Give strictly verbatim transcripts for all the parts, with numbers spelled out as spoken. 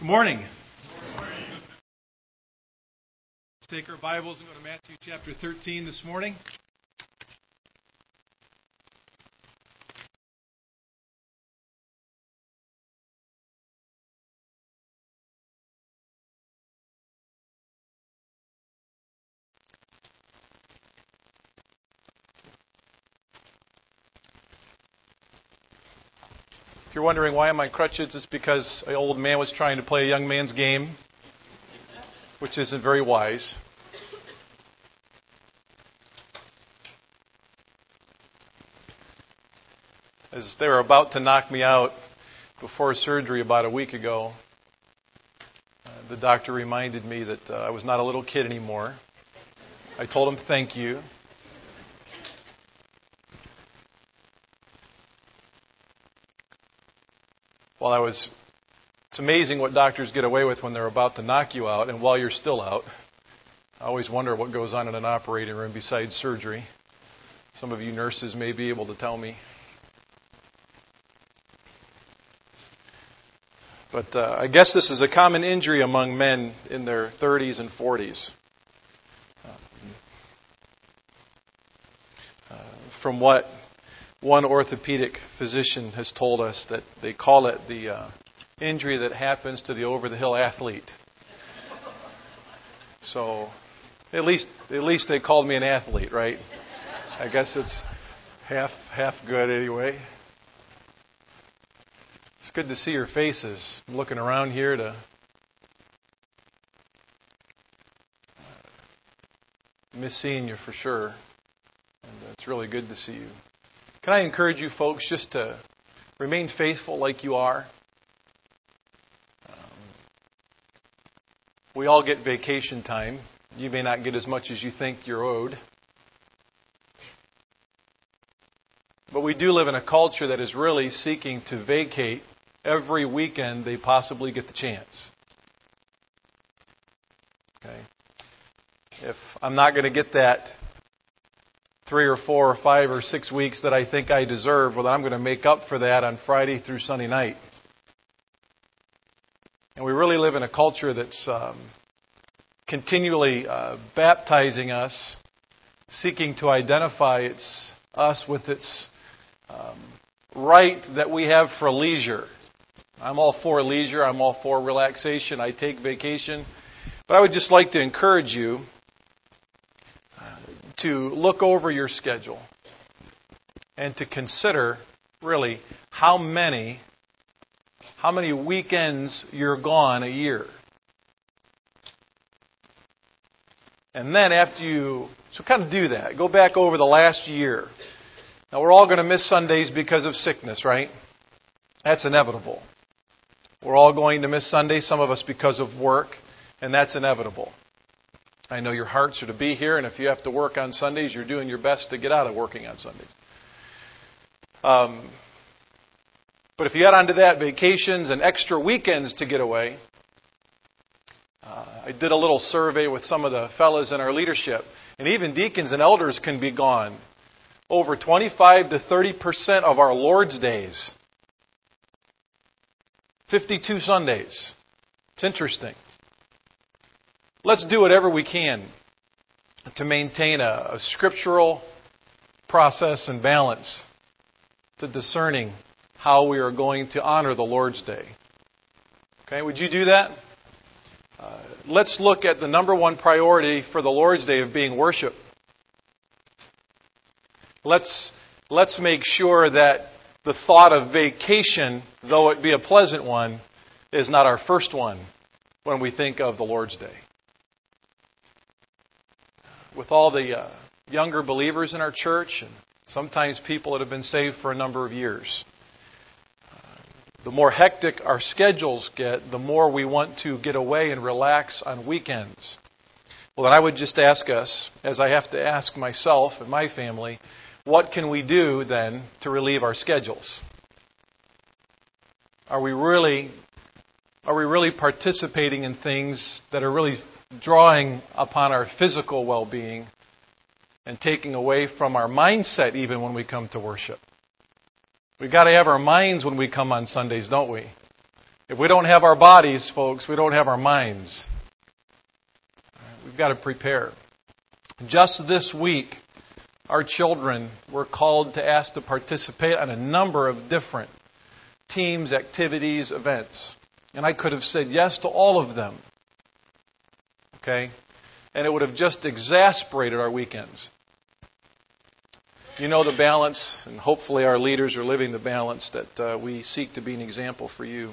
Good morning. Good morning. Let's take our Bibles and go to Matthew chapter thirteen this morning. If you're wondering why I'm on crutches, it's because an old man was trying to play a young man's game, which isn't very wise. As they were about to knock me out before surgery about a week ago, uh, the doctor reminded me that uh, I was not a little kid anymore. I told him thank you. Well, I was, it's amazing what doctors get away with when they're about to knock you out and while you're still out. I always wonder what goes on in an operating room besides surgery. Some of you nurses may be able to tell me. But uh, I guess this is a common injury among men in their thirties and forties. Uh, from what one orthopedic physician has told us, that they call it the uh, injury that happens to the over-the-hill athlete. So, at least at least they called me an athlete, right? I guess it's half half good anyway. It's good to see your faces. I'm looking around here to miss seeing you for sure, and it's really good to see you. Can I encourage you folks just to remain faithful like you are? Um, we all get vacation time. You may not get as much as you think you're owed. But we do live in a culture that is really seeking to vacate every weekend they possibly get the chance. Okay? If I'm not going to get that three or four or five or six weeks that I think I deserve, well, I'm going to make up for that on Friday through Sunday night. And we really live in a culture that's um, continually uh, baptizing us, seeking to identify its, us with its um, right that we have for leisure. I'm all for leisure. I'm all for relaxation. I take vacation. But I would just like to encourage you to look over your schedule and to consider really how many how many weekends you're gone a year. And then after you so kind of do that, go back over the last year. Now we're all going to miss Sundays because of sickness, right? That's inevitable. We're all going to miss Sundays, some of us because of work, and that's inevitable. I know your hearts are to be here, and if you have to work on Sundays, you're doing your best to get out of working on Sundays. Um, but if you add on to that vacations and extra weekends to get away, uh, I did a little survey with some of the fellas in our leadership, and even deacons and elders can be gone over twenty-five to thirty percent of our Lord's days. fifty-two Sundays. It's interesting. Let's do whatever we can to maintain a, a scriptural process and balance to discerning how we are going to honor the Lord's Day. Okay, would you do that? Uh, let's look at the number one priority for the Lord's Day of being worship. Let's, let's make sure that the thought of vacation, though it be a pleasant one, is not our first one when we think of the Lord's Day. With all the uh, younger believers in our church, and sometimes people that have been saved for a number of years, uh, the more hectic our schedules get, the more we want to get away and relax on weekends. Well, then I would just ask us, as I have to ask myself and my family, what can we do then to relieve our schedules? Are we really, are we really participating in things that are really drawing upon our physical well-being and taking away from our mindset even when we come to worship? We've got to have our minds when we come on Sundays, don't we? If we don't have our bodies, folks, we don't have our minds. We've got to prepare. Just this week, our children were called to ask to participate on a number of different teams, activities, events. And I could have said yes to all of them. Okay? And it would have just exasperated our weekends. You know the balance, and hopefully our leaders are living the balance that uh, we seek to be an example for you.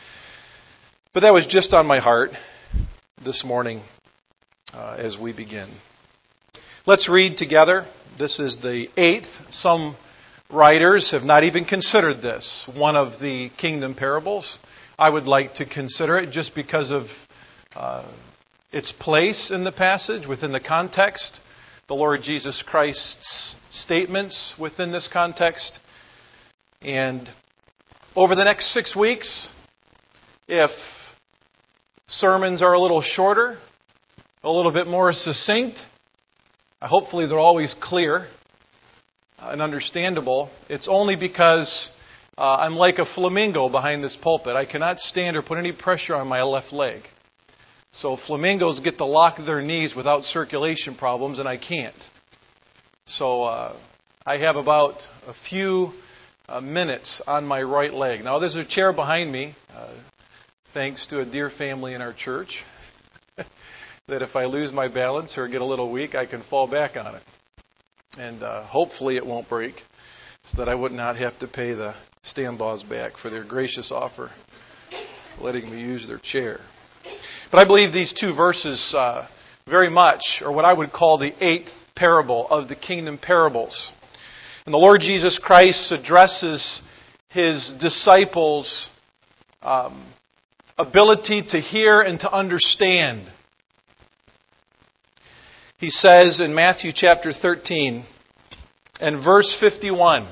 But that was just on my heart this morning uh, as we begin. Let's read together. This is the eighth. Some writers have not even considered this one of the kingdom parables. I would like to consider it just because of uh, its place in the passage, within the context, the Lord Jesus Christ's statements within this context. And over the next six weeks, if sermons are a little shorter, a little bit more succinct, hopefully they're always clear and understandable. It's only because uh, I'm like a flamingo behind this pulpit. I cannot stand or put any pressure on my left leg. So flamingos get to lock their knees without circulation problems, and I can't. So uh, I have about a few uh, minutes on my right leg. Now there's a chair behind me, uh, thanks to a dear family in our church, that if I lose my balance or get a little weak, I can fall back on it. And uh, hopefully it won't break, so that I would not have to pay the Stambaugh back for their gracious offer, letting me use their chair. But I believe these two verses uh, very much are what I would call the eighth parable of the kingdom parables. And the Lord Jesus Christ addresses His disciples' um, ability to hear and to understand. He says in Matthew chapter thirteen and verse fifty-one,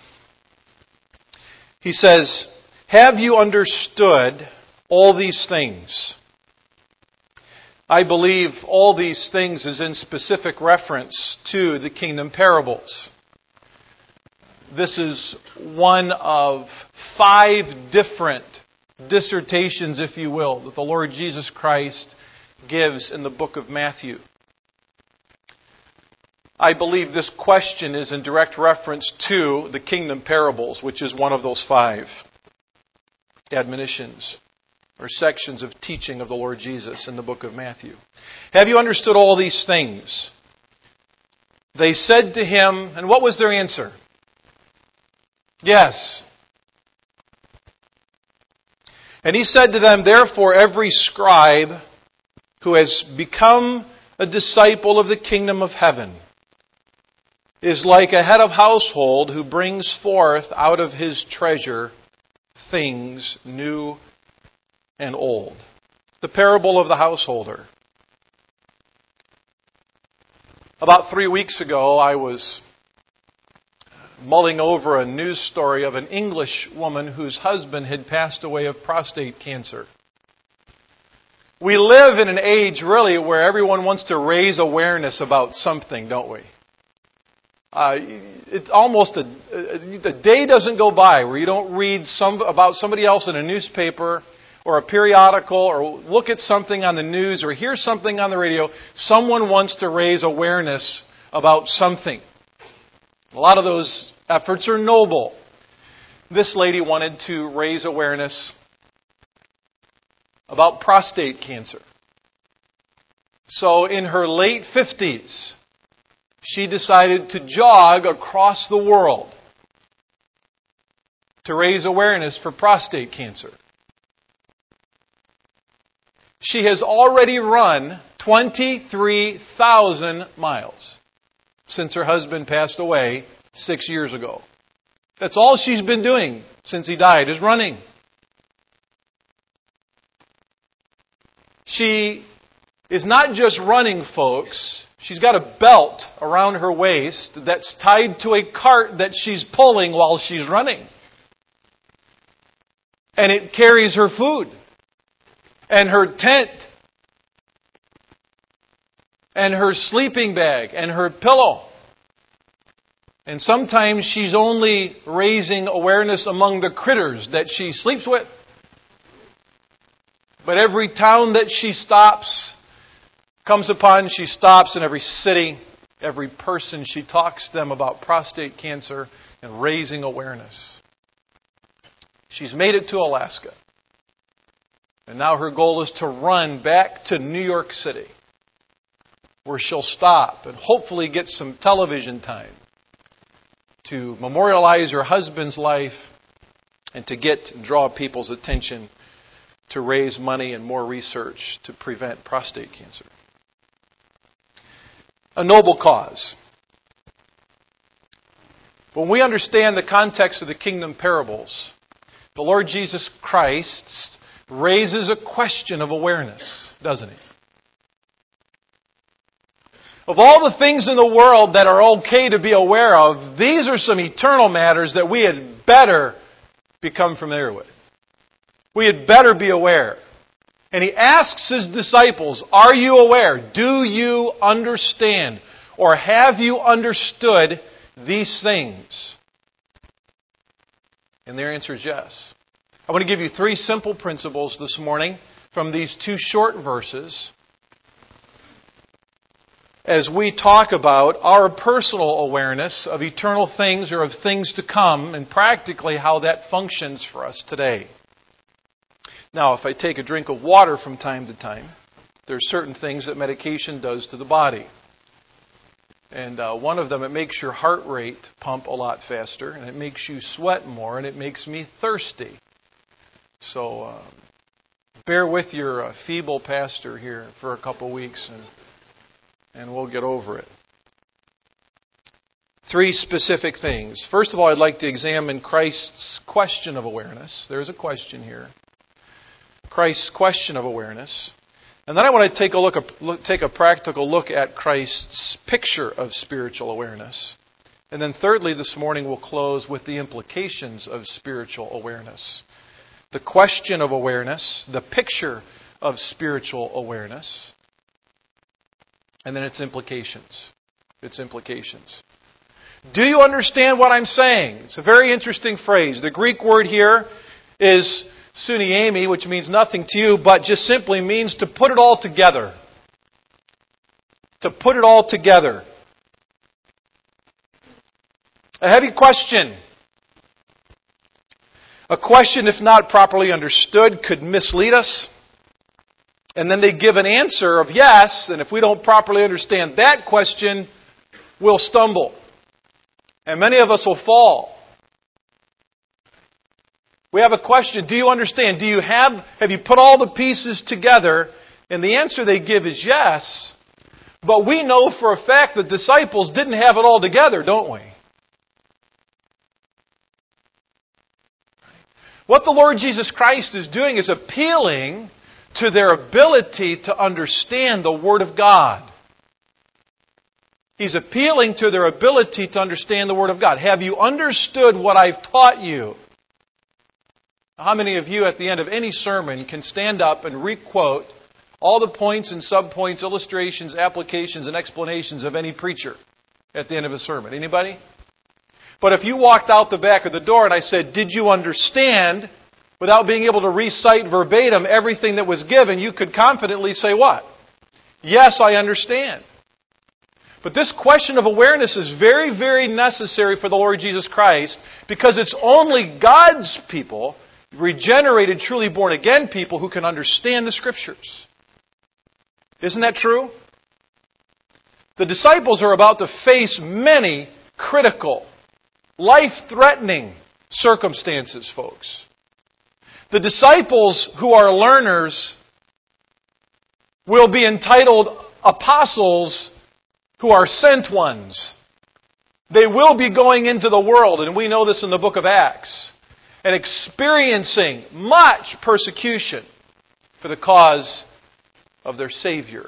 He says, "Have you understood all these things?" I believe all these things is in specific reference to the kingdom parables. This is one of five different dissertations, if you will, that the Lord Jesus Christ gives in the book of Matthew. I believe this question is in direct reference to the kingdom parables, which is one of those five admonitions or sections of teaching of the Lord Jesus in the book of Matthew. Have you understood all these things? They said to Him, and what was their answer? Yes. And He said to them, "Therefore every scribe who has become a disciple of the kingdom of heaven is like a head of household who brings forth out of his treasure things new and old." The parable of the householder. About three weeks ago, I was mulling over a news story of an English woman whose husband had passed away of prostate cancer. We live in an age, really, where everyone wants to raise awareness about something, don't we? Uh, it's almost a, a day doesn't go by where you don't read some about somebody else in a newspaper or a periodical or look at something on the news or hear something on the radio. Someone wants to raise awareness about something. A lot of those efforts are noble. This lady wanted to raise awareness about prostate cancer. So in her late fifties, she decided to jog across the world to raise awareness for prostate cancer. She has already run twenty-three thousand miles since her husband passed away six years ago. That's all she's been doing since he died, is running. She is not just running, folks. She's got a belt around her waist that's tied to a cart that she's pulling while she's running. And it carries her food and her tent and her sleeping bag and her pillow. And sometimes she's only raising awareness among the critters that she sleeps with. But every town that she stops, comes upon, she stops in every city, every person, she talks to them about prostate cancer and raising awareness. She's made it to Alaska. And now her goal is to run back to New York City, where she'll stop and hopefully get some television time to memorialize her husband's life and to get and draw people's attention to raise money and more research to prevent prostate cancer. A noble cause. When we understand the context of the kingdom parables, the Lord Jesus Christ raises a question of awareness, doesn't he? Of all the things in the world that are okay to be aware of, these are some eternal matters that we had better become familiar with. We had better be aware. And he asks his disciples, are you aware? Do you understand? Or have you understood these things? And their answer is yes. I want to give you three simple principles this morning from these two short verses as we talk about our personal awareness of eternal things or of things to come and practically how that functions for us today. Now, if I take a drink of water from time to time, there are certain things that medication does to the body. And uh, one of them, it makes your heart rate pump a lot faster, and it makes you sweat more, and it makes me thirsty. So uh, bear with your uh, feeble pastor here for a couple weeks, and and we'll get over it. Three specific things. First of all, I'd like to examine Christ's question of awareness. There's a question here. Christ's question of awareness. And then I want to take a look, look, take a practical look at Christ's picture of spiritual awareness. And then thirdly, this morning we'll close with the implications of spiritual awareness. The question of awareness, the picture of spiritual awareness, and then its implications. Its implications. Do you understand what I'm saying? It's a very interesting phrase. The Greek word here is suniemi, which means nothing to you, but just simply means to put it all together. To put it all together. A heavy question. A question, if not properly understood, could mislead us. And then they give an answer of yes, and if we don't properly understand that question, we'll stumble. And many of us will fall. We have a question, do you understand? Do you have, have you put all the pieces together? And the answer they give is yes. But we know for a fact the disciples didn't have it all together, don't we? What the Lord Jesus Christ is doing is appealing to their ability to understand the Word of God. He's appealing to their ability to understand the Word of God. Have you understood what I've taught you? How many of you at the end of any sermon can stand up and requote all the points and subpoints, illustrations, applications, and explanations of any preacher at the end of a sermon? Anybody? But if you walked out the back of the door and I said, did you understand, without being able to recite verbatim everything that was given, you could confidently say what? Yes, I understand. But this question of awareness is very, very necessary for the Lord Jesus Christ because it's only God's people, regenerated, truly born again people, who can understand the Scriptures. Isn't that true? The disciples are about to face many critical, life-threatening circumstances, folks. The disciples who are learners will be entitled apostles who are sent ones. They will be going into the world, and we know this in the book of Acts, and experiencing much persecution for the cause of their Savior.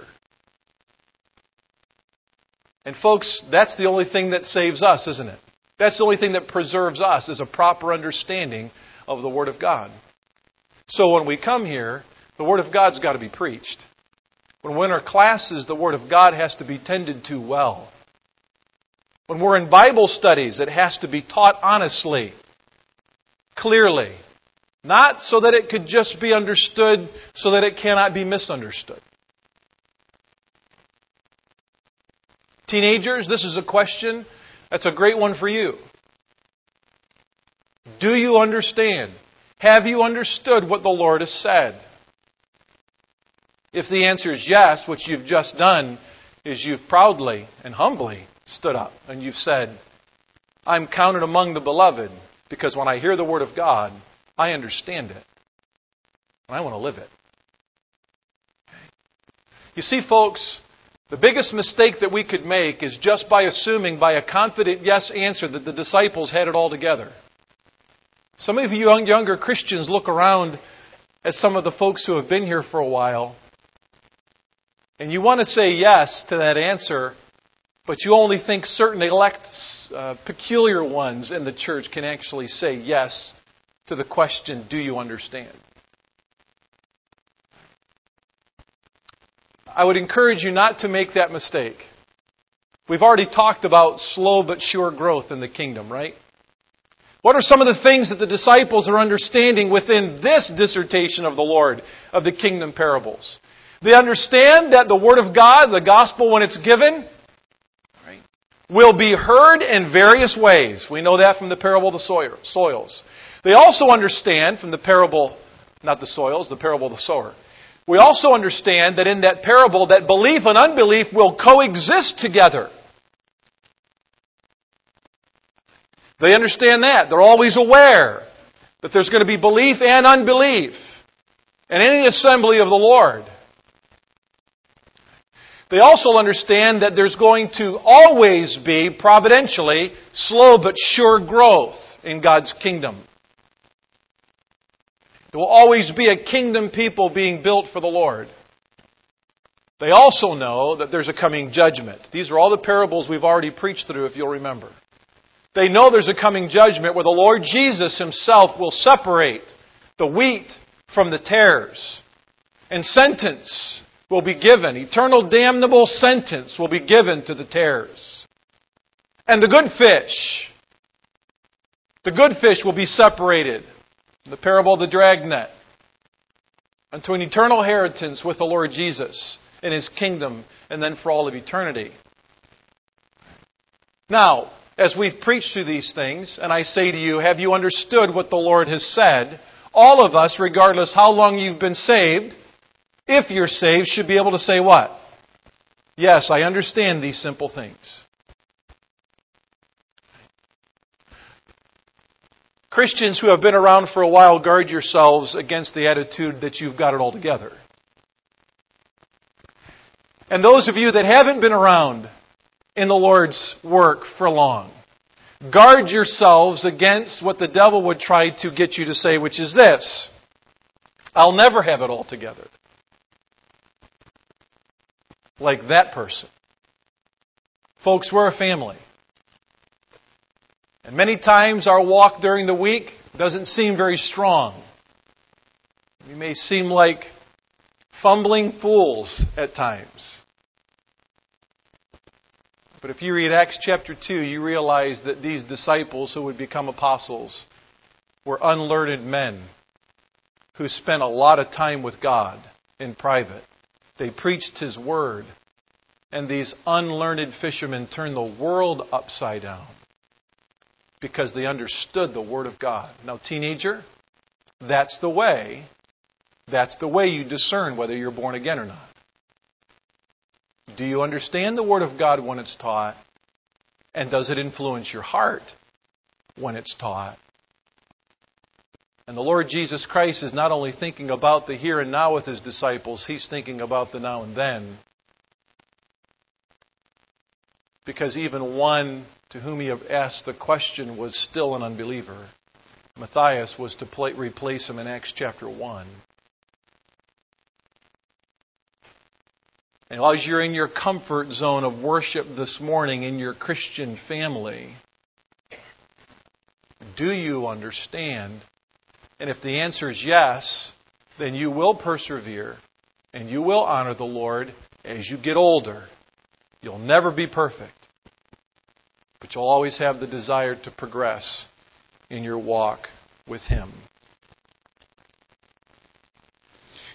And folks, that's the only thing that saves us, isn't it? That's the only thing that preserves us, is a proper understanding of the Word of God. So when we come here, the Word of God's got to be preached. When we're in our classes, the Word of God has to be tended to well. When we're in Bible studies, it has to be taught honestly, clearly, Not so that it could just be understood, so that it cannot be misunderstood. Teenagers, this is a question that's a great one for you. Do you understand? Have you understood what the Lord has said? If the answer is yes, what you've just done is you've proudly and humbly stood up and you've said, I'm counted among the beloved because when I hear the Word of God, I understand it. And I want to live it. You see, folks, the biggest mistake that we could make is just by assuming by a confident yes answer that the disciples had it all together. Some of you young, younger Christians look around at some of the folks who have been here for a while, and you want to say yes to that answer, but you only think certain elect, uh, peculiar ones in the church can actually say yes to the question, do you understand? I would encourage you not to make that mistake. We've already talked about slow but sure growth in the kingdom, right? What are some of the things that the disciples are understanding within this dissertation of the Lord, of the kingdom parables? They understand that the Word of God, the gospel when it's given, right, will be heard in various ways. We know that from the parable of the soils. They also understand from the parable, not the soils, the parable of the sower. We also understand that in that parable that belief and unbelief will coexist together. They understand that. They're always aware that there's going to be belief and unbelief in any assembly of the Lord. They also understand that there's going to always be, providentially, slow but sure growth in God's kingdom. There will always be a kingdom people being built for the Lord. They also know that there's a coming judgment. These are all the parables we've already preached through, if you'll remember. They know there's a coming judgment where the Lord Jesus Himself will separate the wheat from the tares. And sentence will be given. Eternal damnable sentence will be given to the tares. And the good fish, the good fish will be separated. The parable of the dragnet, unto an eternal inheritance with the Lord Jesus in His kingdom and then for all of eternity. Now, as we've preached through these things, and I say to you, have you understood what the Lord has said? All of us, regardless how long you've been saved, if you're saved, should be able to say what? Yes, I understand these simple things. Christians who have been around for a while, guard yourselves against the attitude that you've got it all together. And those of you that haven't been around in the Lord's work for long, guard yourselves against what the devil would try to get you to say, which is this: I'll never have it all together. Like that person. Folks, we're a family. And many times our walk during the week doesn't seem very strong. We may seem like fumbling fools at times. But if you read Acts chapter two, you realize that these disciples who would become apostles were unlearned men who spent a lot of time with God in private. They preached His Word. And these unlearned fishermen turned the world upside down, because they understood the Word of God. Now, teenager, that's the way. That's the way you discern whether you're born again or not. Do you understand the Word of God when it's taught? And does it influence your heart when it's taught? And the Lord Jesus Christ is not only thinking about the here and now with His disciples, He's thinking about the now and then. Because even one to whom He asked the question was still an unbeliever. Matthias was to play, replace him in Acts chapter one. And as you're in your comfort zone of worship this morning in your Christian family, do you understand? And if the answer is yes, then you will persevere and you will honor the Lord as you get older. You'll never be perfect, but you'll always have the desire to progress in your walk with Him.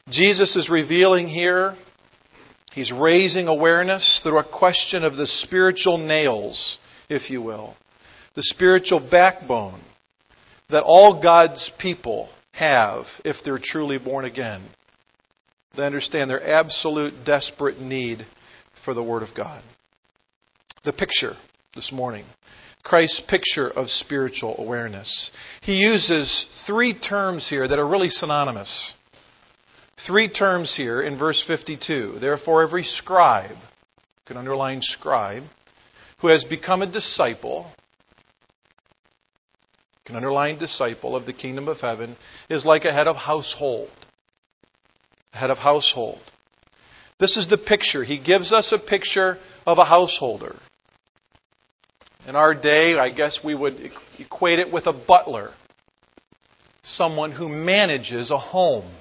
Jesus is revealing here, He's raising awareness through a question of the spiritual nails, if you will. The spiritual backbone that all God's people have if they're truly born again. They understand their absolute desperate need for the Word of God. The picture this morning. Christ's picture of spiritual awareness. He uses three terms here that are really synonymous. Three terms here in verse fifty-two. Therefore, every scribe, you can underline scribe, who has become a disciple, you can underline disciple of the kingdom of heaven, is like a head of household. A head of household. This is the picture. He gives us a picture of a householder. In our day, I guess we would equate it with a butler. Someone who manages a home.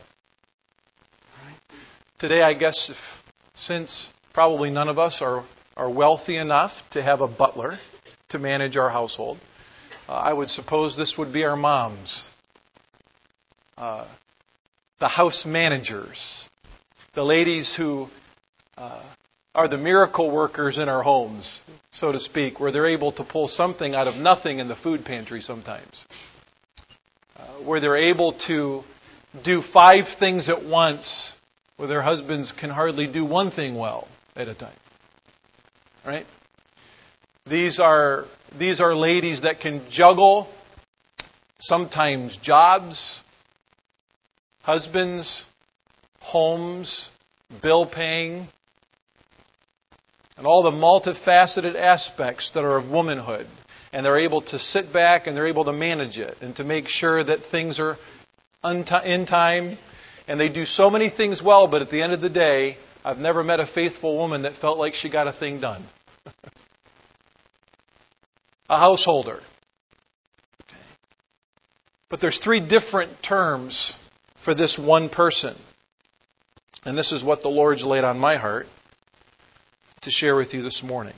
Today, I guess, if, since probably none of us are, are wealthy enough to have a butler to manage our household, uh, I would suppose this would be our moms. Uh, the house managers. The ladies who uh, are the miracle workers in our homes, so to speak, where they're able to pull something out of nothing in the food pantry sometimes. Uh, where they're able to do five things at once, where their husbands can hardly do one thing well at a time. Right? These are, these are ladies that can juggle sometimes jobs, husbands, homes, bill paying, and all the multifaceted aspects that are of womanhood. And they're able to sit back and they're able to manage it and to make sure that things are in time. And they do so many things well, but at the end of the day, I've never met a faithful woman that felt like she got a thing done. A householder. But there's three different terms for this one person. And this is what the Lord's laid on my heart to share with you this morning.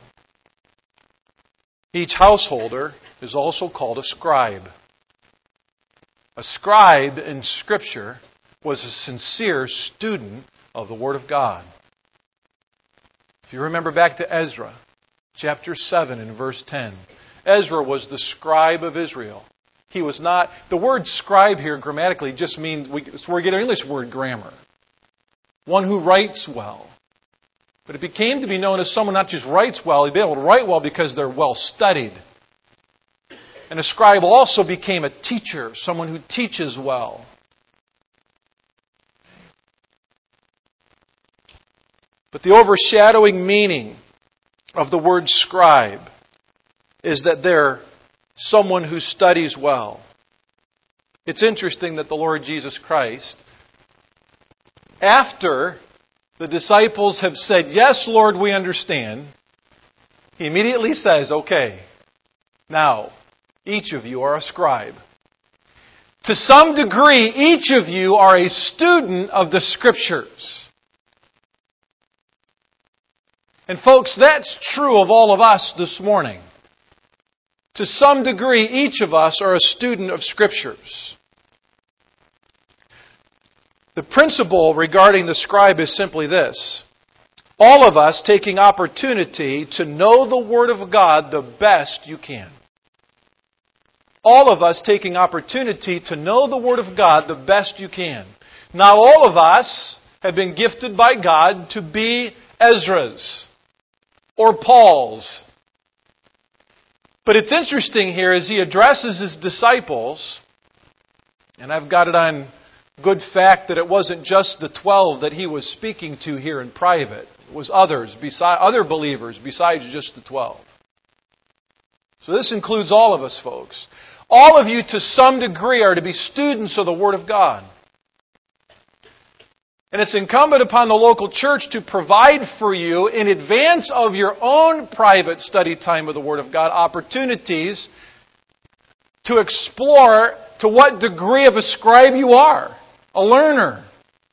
Each householder is also called a scribe. A scribe in Scripture was a sincere student of the Word of God. If you remember back to Ezra, chapter seven and verse ten. Ezra was the scribe of Israel. He was not... The word scribe here grammatically just means... We, so we get our English word grammar. One who writes well. But it became to be known as someone not just writes well, he'd be able to write well because they're well studied. And a scribe also became a teacher, someone who teaches well. But the overshadowing meaning of the word scribe is that they're someone who studies well. It's interesting that the Lord Jesus Christ, after the disciples have said, "Yes, Lord, we understand," He immediately says, "Okay, now, each of you are a scribe. To some degree, each of you are a student of the Scriptures." And folks, that's true of all of us this morning. To some degree, each of us are a student of Scriptures. The principle regarding the scribe is simply this. All of us taking opportunity to know the Word of God the best you can. All of us taking opportunity to know the Word of God the best you can. Not all of us have been gifted by God to be Ezra's or Paul's. But it's interesting here as he addresses his disciples, and I've got it on good fact that it wasn't just the twelve that he was speaking to here in private. It was others, beside, other believers besides just the twelve. So this includes all of us, folks. All of you to some degree are to be students of the Word of God. And it's incumbent upon the local church to provide for you, in advance of your own private study time of the Word of God, opportunities to explore to what degree of a scribe you are, a learner.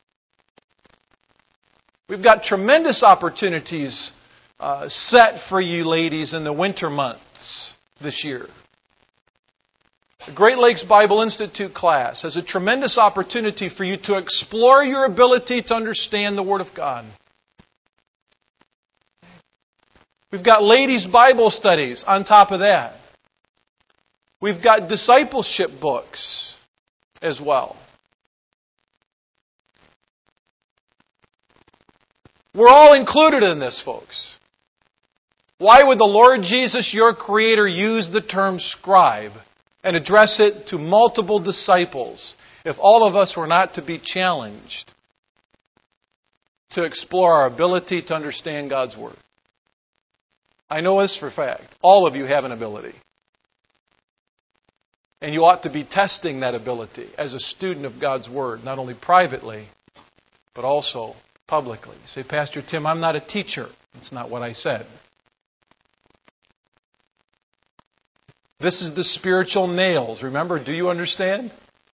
We've got tremendous opportunities uh, set for you ladies in the winter months this year. The Great Lakes Bible Institute class has a tremendous opportunity for you to explore your ability to understand the Word of God. We've got ladies' Bible studies on top of that. We've got discipleship books as well. We're all included in this, folks. Why would the Lord Jesus, your Creator, use the term scribe and address it to multiple disciples if all of us were not to be challenged to explore our ability to understand God's Word? I know this for a fact. All of you have an ability. And you ought to be testing that ability as a student of God's Word, not only privately, but also publicly. You say, Pastor Tim, I'm not a teacher. That's not what I said. This is the spiritual nails. Remember, do you understand?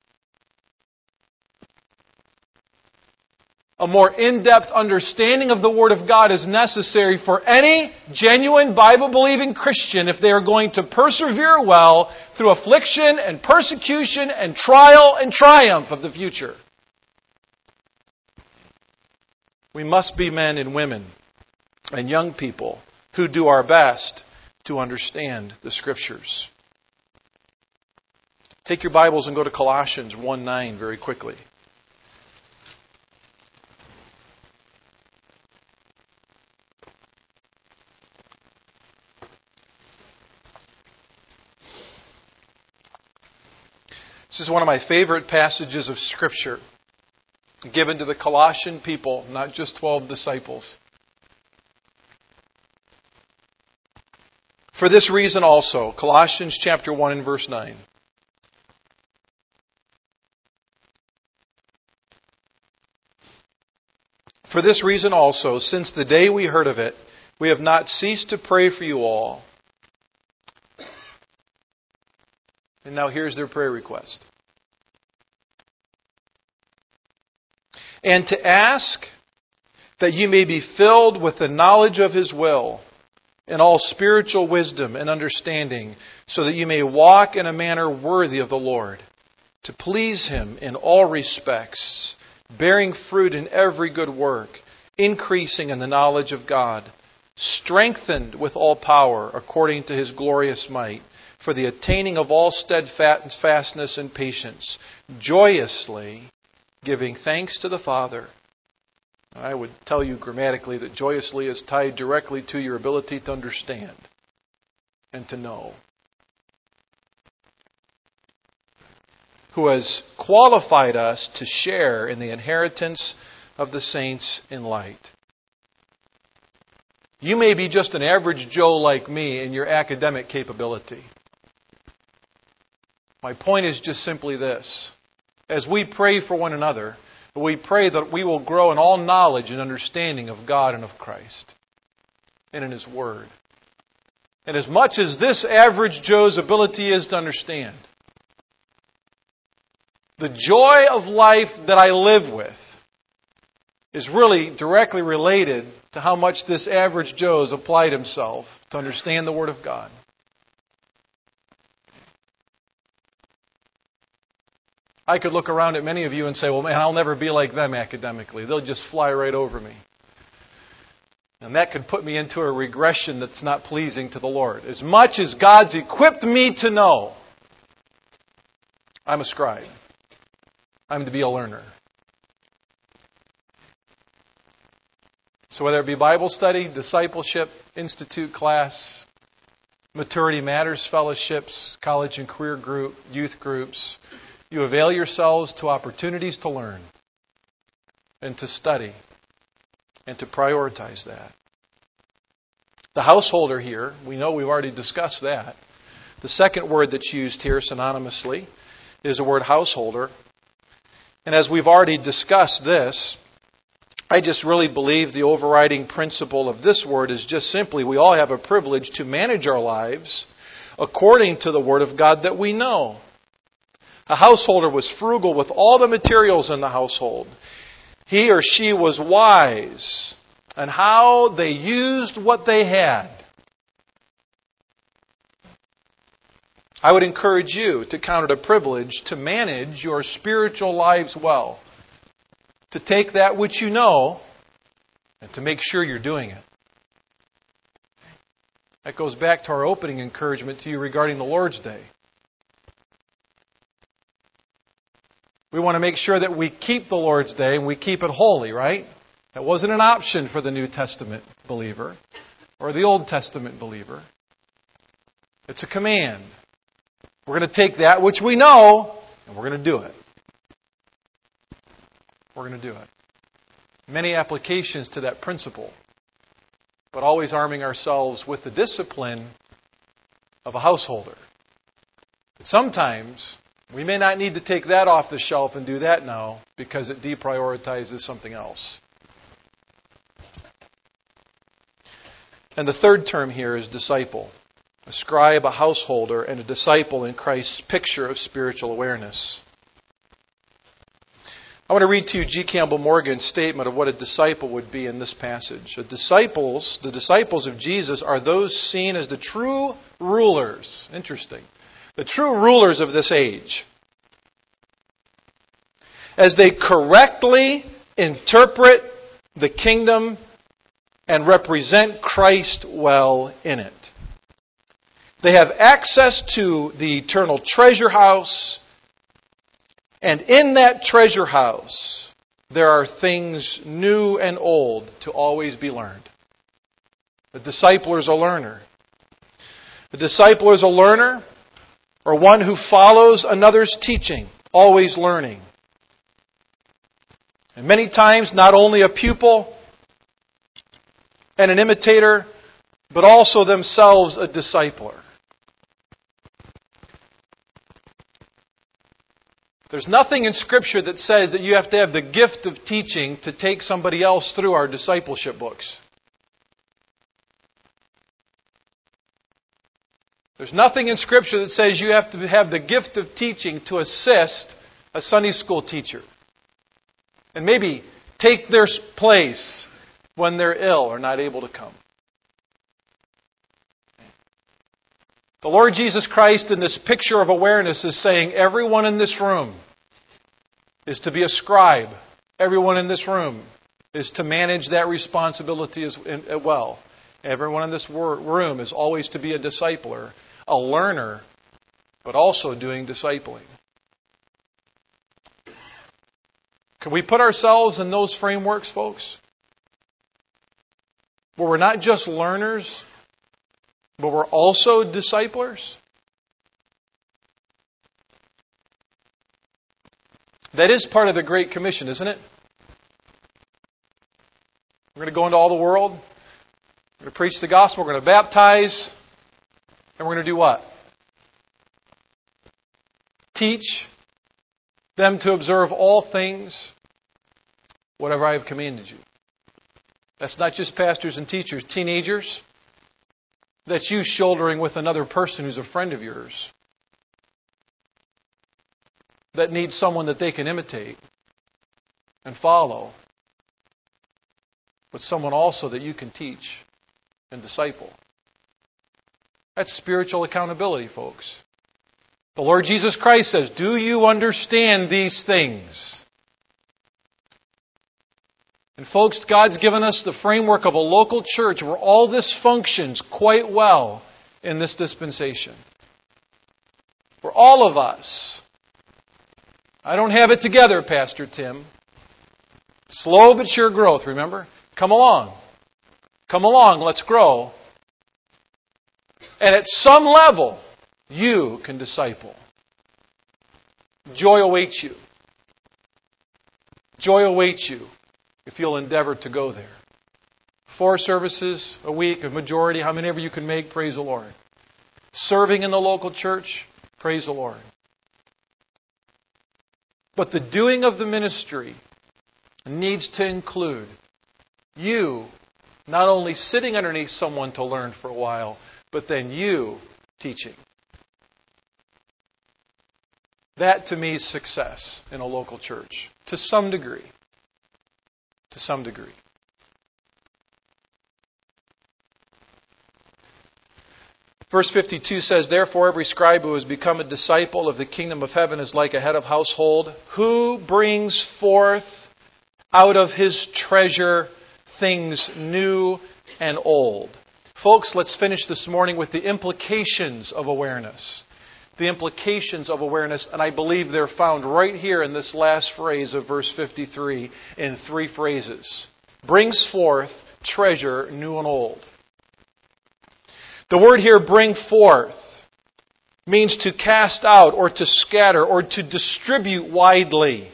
A more in-depth understanding of the Word of God is necessary for any genuine Bible-believing Christian if they are going to persevere well through affliction and persecution and trial and triumph of the future. We must be men and women and young people who do our best to understand the Scriptures. Take your Bibles and go to Colossians one nine very quickly. This is one of my favorite passages of Scripture given to the Colossian people, not just twelve disciples. For this reason also, Colossians chapter one and verse nine. For this reason also, since the day we heard of it, we have not ceased to pray for you all. And now here's their prayer request. And to ask that you may be filled with the knowledge of His will and all spiritual wisdom and understanding, so that you may walk in a manner worthy of the Lord, to please Him in all respects, bearing fruit in every good work, increasing in the knowledge of God, strengthened with all power according to His glorious might, for the attaining of all steadfastness and patience, joyously giving thanks to the Father. I would tell you grammatically that joyously is tied directly to your ability to understand and to know. Who has qualified us to share in the inheritance of the saints in light. You may be just an average Joe like me in your academic capability. My point is just simply this. As we pray for one another, we pray that we will grow in all knowledge and understanding of God and of Christ and in His Word. And as much as this average Joe's ability is to understand, the joy of life that I live with is really directly related to how much this average Joe has applied himself to understand the Word of God. I could look around at many of you and say, well, man, I'll never be like them academically. They'll just fly right over me. And that could put me into a regression that's not pleasing to the Lord. As much as God's equipped me to know, I'm a scribe. I'm to be a learner. So whether it be Bible study, discipleship, institute class, maturity matters fellowships, college and career group, youth groups, you avail yourselves to opportunities to learn and to study and to prioritize that. The householder here, we know we've already discussed that. The second word that's used here synonymously is the word householder. And as we've already discussed this, I just really believe the overriding principle of this word is just simply we all have a privilege to manage our lives according to the Word of God that we know. A householder was frugal with all the materials in the household. He or she was wise in how they used what they had. I would encourage you to count it a privilege to manage your spiritual lives well. To take that which you know and to make sure you're doing it. That goes back to our opening encouragement to you regarding the Lord's Day. We want to make sure that we keep the Lord's Day and we keep it holy, right? That wasn't an option for the New Testament believer or the Old Testament believer. It's a command. We're going to take that which we know and we're going to do it. We're going to do it. Many applications to that principle, but always arming ourselves with the discipline of a householder. But sometimes we may not need to take that off the shelf and do that now because it deprioritizes something else. And the third term here is disciple. A scribe, a householder, and a disciple in Christ's picture of spiritual awareness. I want to read to you G. Campbell Morgan's statement of what a disciple would be in this passage. The disciples, the disciples of Jesus are those seen as the true rulers. Interesting. The true rulers of this age. As they correctly interpret the kingdom and represent Christ well in it. They have access to the eternal treasure house. And in that treasure house, there are things new and old to always be learned. The discipler is a learner. The discipler is a learner, or one who follows another's teaching, always learning. And many times, not only a pupil and an imitator, but also themselves a discipler. There's nothing in Scripture that says that you have to have the gift of teaching to take somebody else through our discipleship books. There's nothing in Scripture that says you have to have the gift of teaching to assist a Sunday school teacher. And maybe take their place when they're ill or not able to come. The Lord Jesus Christ in this picture of awareness is saying everyone in this room is to be a scribe. Everyone in this room is to manage that responsibility as well. Everyone in this room is always to be a discipler, a learner, but also doing discipling. Can we put ourselves in those frameworks, folks? Where we're not just learners, but we're also disciplers? That is part of the Great Commission, isn't it? We're going to go into all the world. We're going to preach the gospel. We're going to baptize. And we're going to do what? Teach them to observe all things, whatever I have commanded you. That's not just pastors and teachers. Teenagers, that's you shouldering with another person who's a friend of yours that needs someone that they can imitate and follow, but someone also that you can teach and disciple. That's spiritual accountability, folks. The Lord Jesus Christ says, do you understand these things? And folks, God's given us the framework of a local church where all this functions quite well in this dispensation. For all of us. I don't have it together, Pastor Tim. Slow but sure growth, remember? Come along. Come along, let's grow. And at some level, you can disciple. Joy awaits you. Joy awaits you if you'll endeavor to go there. Four services a week, a majority, how many ever you can make, praise the Lord. Serving in the local church, praise the Lord. But the doing of the ministry needs to include you not only sitting underneath someone to learn for a while, but then you teaching. That to me is success in a local church, to some degree. To some degree. Verse fifty-two says, "Therefore every scribe who has become a disciple of the kingdom of heaven is like a head of household, who brings forth out of his treasure things new and old." Folks, let's finish this morning with the implications of awareness. The implications of awareness, and I believe they're found right here in this last phrase of verse fifty-three in three phrases. Brings forth treasure new and old. The word here, bring forth, means to cast out or to scatter or to distribute widely.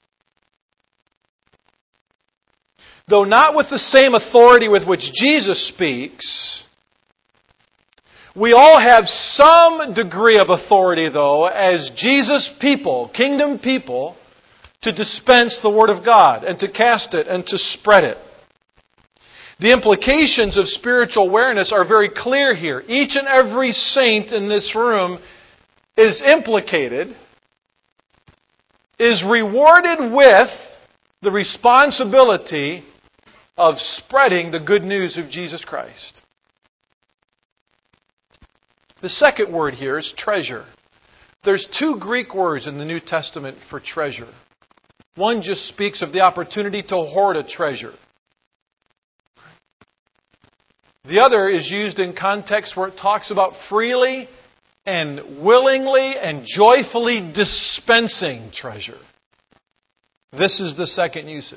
Though not with the same authority with which Jesus speaks, we all have some degree of authority, though, as Jesus people, kingdom people, to dispense the Word of God and to cast it and to spread it. The implications of spiritual awareness are very clear here. Each and every saint in this room is implicated, is rewarded with the responsibility of spreading the good news of Jesus Christ. The second word here is treasure. There's two Greek words in the New Testament for treasure. One just speaks of the opportunity to hoard a treasure. The other is used in context where it talks about freely and willingly and joyfully dispensing treasure. This is the second usage.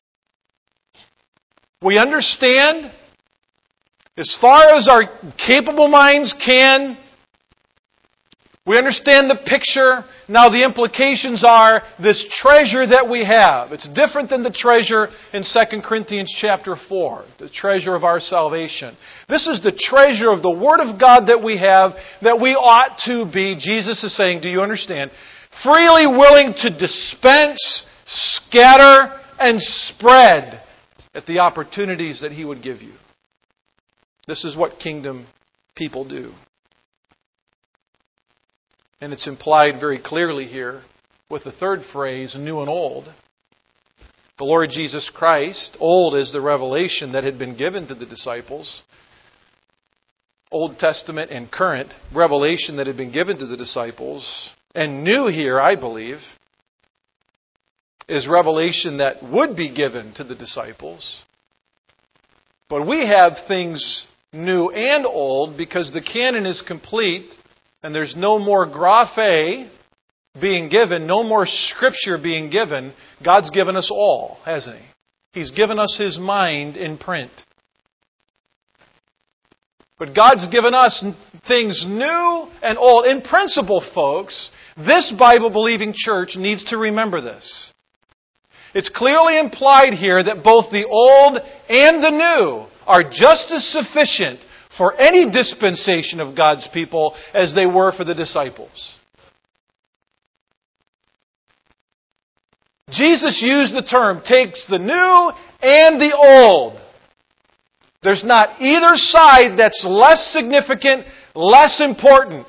We understand, as far as our capable minds can, we understand the picture. Now the implications are this treasure that we have. It's different than the treasure in Second Corinthians chapter four, the treasure of our salvation. This is the treasure of the Word of God that we have, that we ought to be, Jesus is saying, do you understand, freely willing to dispense, scatter, and spread at the opportunities that He would give you. This is what kingdom people do. And it's implied very clearly here with the third phrase, new and old. The Lord Jesus Christ, old is the revelation that had been given to the disciples. Old Testament and current revelation that had been given to the disciples. And new here, I believe, is revelation that would be given to the disciples. But we have things new and old because the canon is complete and there's no more graphe being given, no more Scripture being given. God's given us all, hasn't He? He's given us His mind in print. But God's given us things new and old. In principle, folks, this Bible-believing church needs to remember this. It's clearly implied here that both the old and the new are just as sufficient for any dispensation of God's people as they were for the disciples. Jesus used the term, takes the new and the old. There's not either side that's less significant, less important.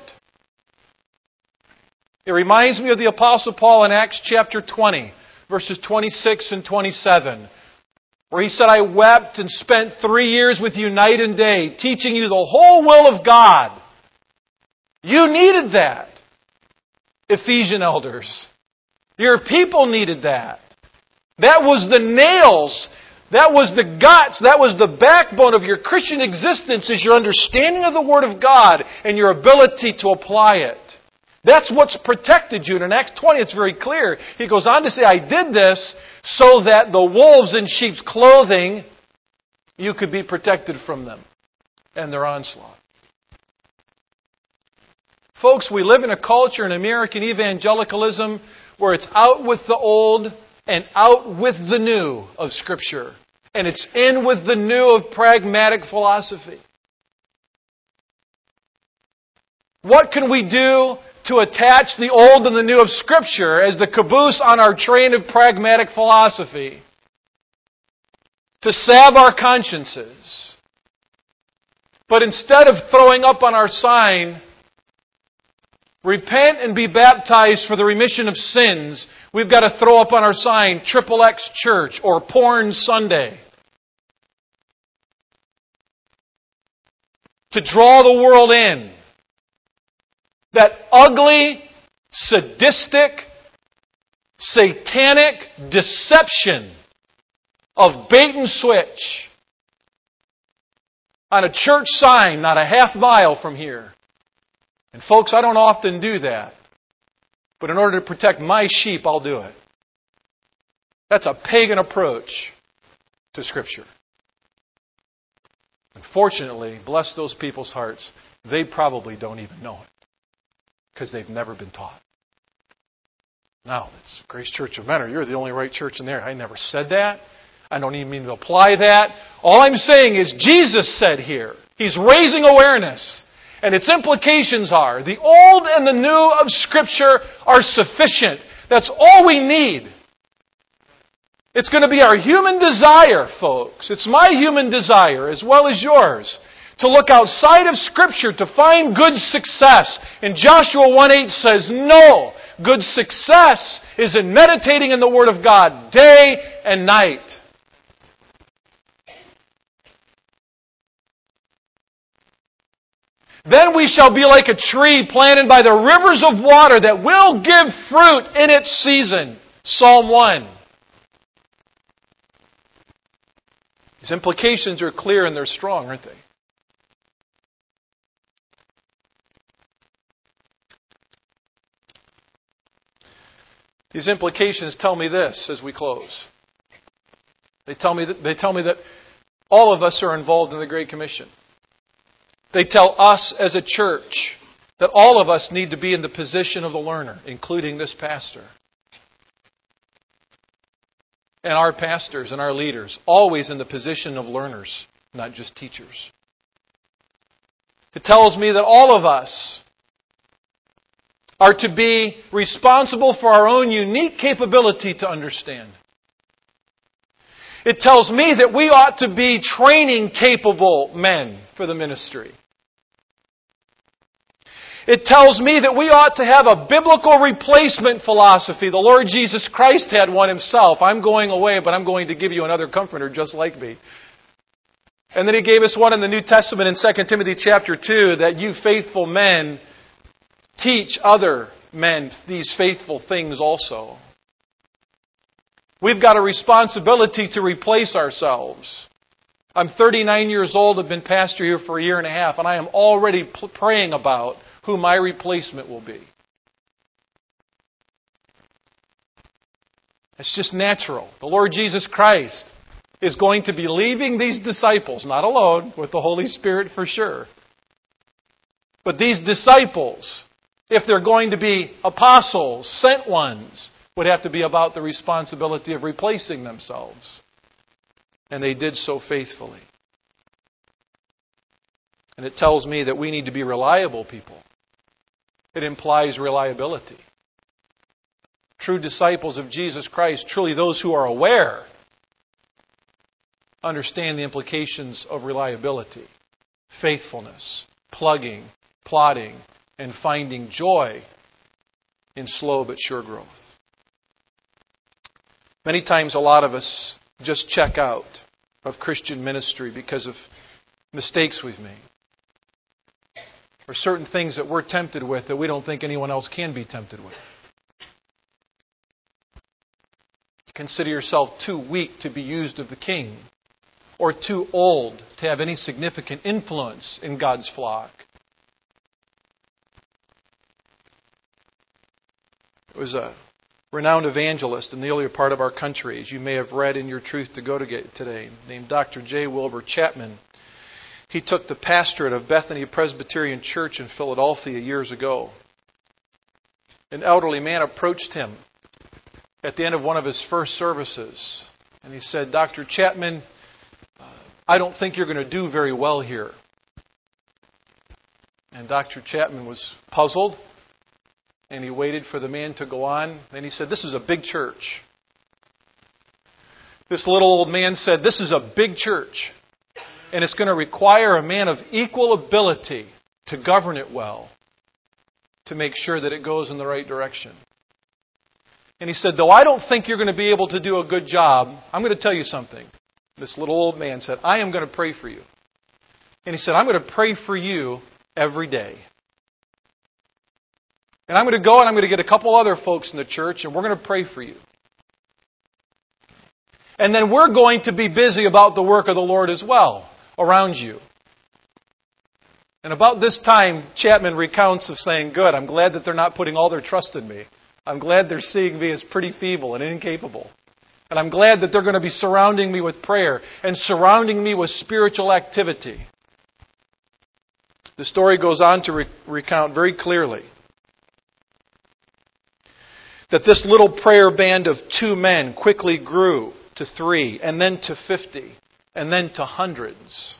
It reminds me of the Apostle Paul in Acts chapter twenty, verses twenty-six and twenty-seven. Where he said, I wept and spent three years with you night and day, teaching you the whole will of God. You needed that, Ephesian elders. Your people needed that. That was the nails. That was the guts. That was the backbone of your Christian existence, is your understanding of the Word of God and your ability to apply it. That's what's protected you. And in Acts twenty, it's very clear. He goes on to say, I did this so that the wolves in sheep's clothing, you could be protected from them and their onslaught. Folks, we live in a culture in American evangelicalism where it's out with the old and out with the new of Scripture. And it's in with the new of pragmatic philosophy. What can we do to attach the old and the new of Scripture as the caboose on our train of pragmatic philosophy? To salve our consciences. But instead of throwing up on our sign, repent and be baptized for the remission of sins, we've got to throw up on our sign, Triple X Church or Porn Sunday. To draw the world in. that ugly, sadistic, satanic deception of bait and switch on a church sign not a half mile from here. And folks, I don't often do that. But in order to protect my sheep, I'll do it. That's a pagan approach to Scripture. Unfortunately, bless those people's hearts, they probably don't even know it. Because they've never been taught. Now, it's Grace Church of Mentor. You're the only right church in there. I never said that. I don't even mean to apply that. All I'm saying is Jesus said here. He's raising awareness. And its implications are, the old and the new of Scripture are sufficient. That's all we need. It's going to be our human desire, folks. It's my human desire as well as yours to look outside of Scripture to find good success. And Joshua one eight says, no, good success is in meditating in the Word of God day and night. Then we shall be like a tree planted by the rivers of water that will give fruit in its season. Psalm one. These implications are clear and they're strong, aren't they? These implications tell me this as we close. They tell me that, they tell me that all of us are involved in the Great Commission. They tell us as a church that all of us need to be in the position of the learner, including this pastor. And our pastors and our leaders, always in the position of learners, not just teachers. It tells me that all of us are to be responsible for our own unique capability to understand. It tells me that we ought to be training capable men for the ministry. It tells me that we ought to have a biblical replacement philosophy. The Lord Jesus Christ had one Himself. I'm going away, but I'm going to give you another comforter just like me. And then He gave us one in the New Testament in Second Timothy chapter two, that you faithful men teach other men these faithful things also. We've got a responsibility to replace ourselves. I'm thirty-nine years old, I've been pastor here for a year and a half, and I am already p- praying about who my replacement will be. It's just natural. The Lord Jesus Christ is going to be leaving these disciples, not alone, with the Holy Spirit for sure. But these disciples, if they're going to be apostles, sent ones, would have to be about the responsibility of replacing themselves. And they did so faithfully. And it tells me that we need to be reliable people. It implies reliability. True disciples of Jesus Christ, truly those who are aware, understand the implications of reliability, faithfulness, plugging, plotting, and finding joy in slow but sure growth. Many times a lot of us just check out of Christian ministry because of mistakes we've made. Or certain things that we're tempted with that we don't think anyone else can be tempted with. You consider yourself too weak to be used of the King, or too old to have any significant influence in God's flock. There was a renowned evangelist in the earlier part of our country, as you may have read in your Truth to Go today, named Doctor J. Wilbur Chapman. He took the pastorate of Bethany Presbyterian Church in Philadelphia years ago. An elderly man approached him at the end of one of his first services. And he said, Doctor Chapman, I don't think you're going to do very well here. And Doctor Chapman was puzzled. And he waited for the man to go on. Then he said, this is a big church. This little old man said, this is a big church. And it's going to require a man of equal ability to govern it well, to make sure that it goes in the right direction. And he said, though I don't think you're going to be able to do a good job, I'm going to tell you something. This little old man said, I am going to pray for you. And he said, I'm going to pray for you every day. And I'm going to go and I'm going to get a couple other folks in the church and we're going to pray for you. And then we're going to be busy about the work of the Lord as well around you. And about this time, Chapman recounts of saying, good, I'm glad that they're not putting all their trust in me. I'm glad they're seeing me as pretty feeble and incapable. And I'm glad that they're going to be surrounding me with prayer and surrounding me with spiritual activity. The story goes on to re- recount very clearly that this little prayer band of two men quickly grew to three, and then to fifty, and then to hundreds.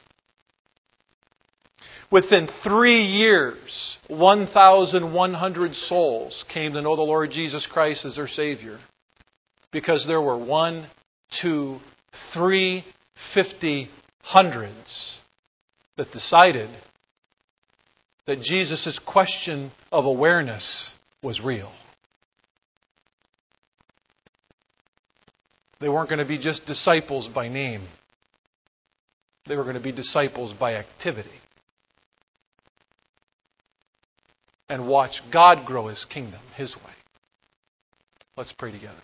Within three years, one thousand one hundred souls came to know the Lord Jesus Christ as their Savior. Because there were one, two, three, fifty, hundreds that decided that Jesus' question of awareness was real. They weren't going to be just disciples by name. They were going to be disciples by activity. And watch God grow His kingdom His way. Let's pray together.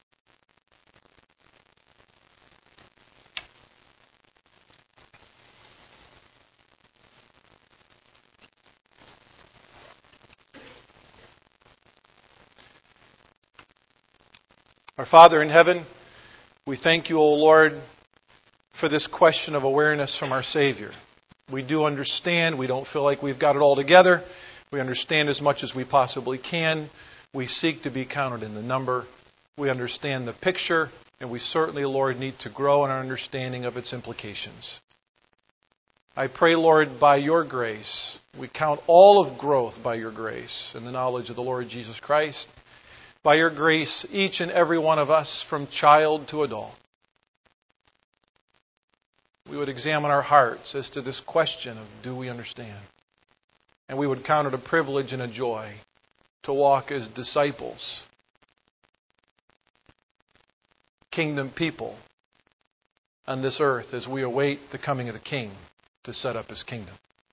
Our Father in heaven, we thank you, O Lord, for this question of awareness from our Savior. We do understand. We don't feel like we've got it all together. We understand as much as we possibly can. We seek to be counted in the number. We understand the picture, and we certainly, Lord, need to grow in our understanding of its implications. I pray, Lord, by your grace, we count all of growth by your grace in the knowledge of the Lord Jesus Christ. By your grace, each and every one of us, from child to adult, we would examine our hearts as to this question of, do we understand? And we would count it a privilege and a joy to walk as disciples, kingdom people on this earth as we await the coming of the King to set up His kingdom.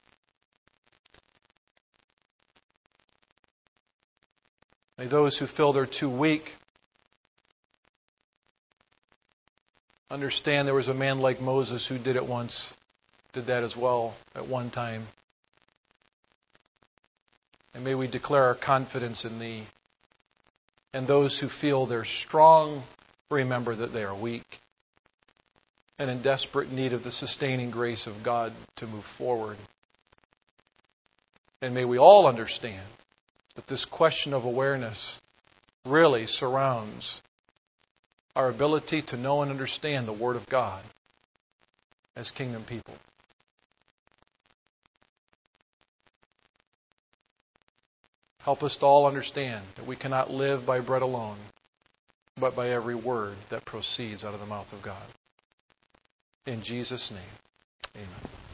May those who feel they're too weak understand there was a man like Moses who did it once, did that as well at one time. And may we declare our confidence in Thee. And those who feel they're strong, remember that they are weak and in desperate need of the sustaining grace of God to move forward. And may we all understand that this question of awareness really surrounds our ability to know and understand the Word of God as kingdom people. Help us to all understand that we cannot live by bread alone, but by every word that proceeds out of the mouth of God. In Jesus' name, amen.